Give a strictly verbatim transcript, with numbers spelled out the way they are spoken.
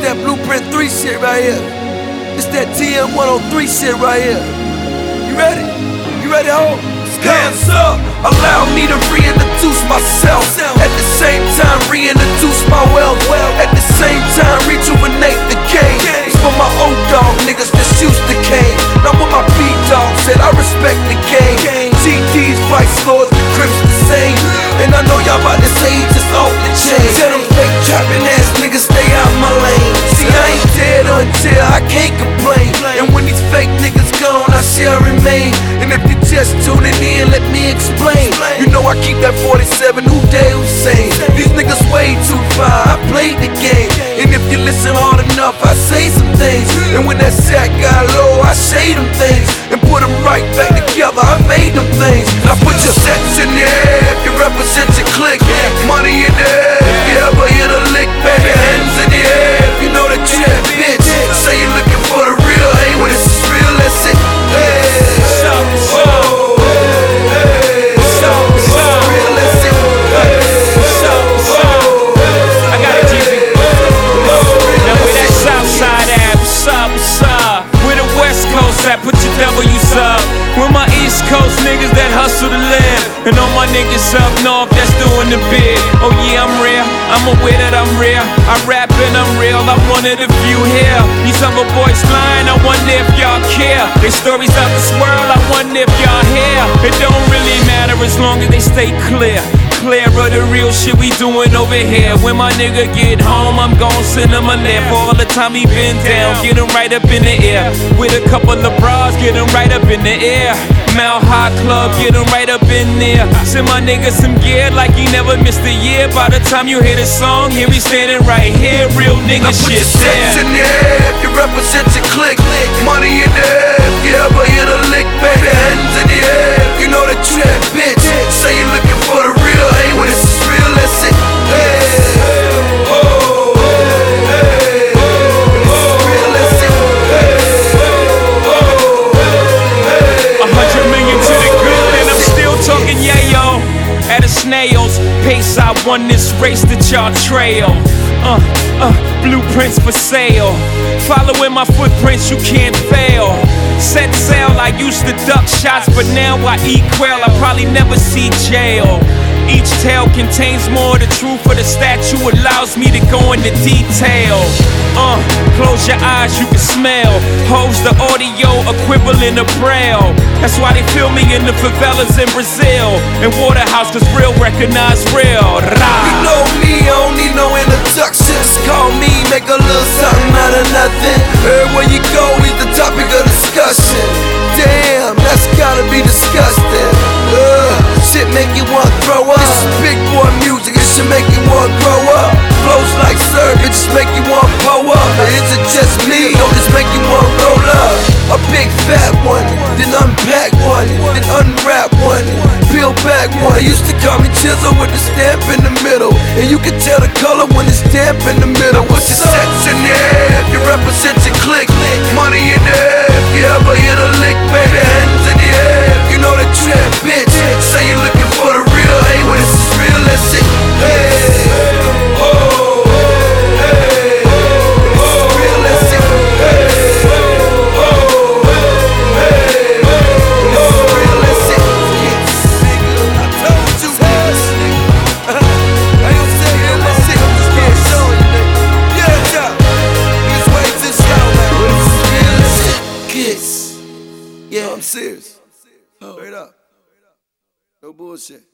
that Blueprint three shit right here. It's that T M one oh three shit right here. You ready? You ready, ho? Hands up, allow me to reintroduce myself. At the same time, reintroduce my wealth. At the same time, rejuvenate the game. It's for my old dog niggas that's used to cane. Now what my B-dog said, I respect the game. G Ds, Vice Lords, the Crips the same. And I know y'all about to say he just off the chain. Tell them fake trapping ass niggas stay out my lane. See, I ain't dead until I can't complain. And when these fake niggas gone, I shall remain. And if you just tuning in, let me explain. You know I keep that forty-seven, who dare Hussein. These niggas way too far, I played the game. And if you listen hard enough, I say some things. And when that sack got low, I shade them things. And put them right back together, I made them things. I put your sets in the air if you represent your clique. Money in the air if you ever hit a lick. Baby, hands in the air if you know that you that bitch. Say you're looking for the real, hey, when it's real, that's it. Hey. Oh. Put your W's up. With my East Coast niggas that hustle to live. And all my niggas up north that's doing the big. Oh yeah, I'm real, I'm aware that I'm real. I rap and I'm real, I'm one of the few here. These other boys lying, I wonder if y'all care. Their stories out this world, I wonder if y'all hear. It don't really matter as long as they stay clear. Clear of the real shit we doing over here. When my nigga get home, I'm gon' send him a laugh. For all the time he been down, get him right up in the air. With a couple of bras, get him right up in the air. Mount High Club, get him right up in there. Send my nigga some gear like he never missed a year. By the time you hear the song, here he standing right here. Real nigga shit there. In the air if you represent your clique. Money in the air if you ever hit a lick. Baby, hands in the air if you know that you that bitch. Say you're looking for the real, hey, when it's real, that's it. Hey, oh, hey, oh, it's real, that's it. Hey, oh, hey, a hundred million to the good, and I'm still talking yayo. At a snail's pace, I won this race that y'all trail. Uh, uh, blueprints for sale. Following my footprints, you can't fail. Set sail, I used to duck shots, but now I eat quail. I probably never see jail. Each tale contains more of the truth, for the statue allows me to go into detail. Uh, close your eyes, you can smell. Hoes the audio equivalent of braille. That's why they feel me in the favelas in Brazil. And Waterhouse, cause real recognize real. Rah. You know me, I don't need no introduction. Just call me, make a little something out of nothing. Everywhere you go, he's the topic of discussion. Damn, that's gotta be disgusting. Ugh, shit make you wanna throw up. This is big boy music, it should make you wanna grow up. Flows like syrup, it just make you wanna pull up. Or is it just me, or just make you wanna roll up? A big fat one, then unpack one, then unwrap one, peel back one. They used to call me Chisel with the stamp in the middle, and you can tell the color when it's damp in the middle. What's your sets in the air if you represent your clique? Money in the air if you ever hit a lick. Baby, hands in the air if you know that you that bitch. Say you're looking for the real, hey, when it's real, that's it. Hey, oh, hey, oh, it's real, that's it. Hey, oh, hey, it's real, that's it. I told you, I ain't say it, that's it. I'm just getting showing you, nigga. Yeah, yeah. It's way too slow, man. It's real, that's it. Kids. Yeah, I'm serious. Straight up. No bullshit.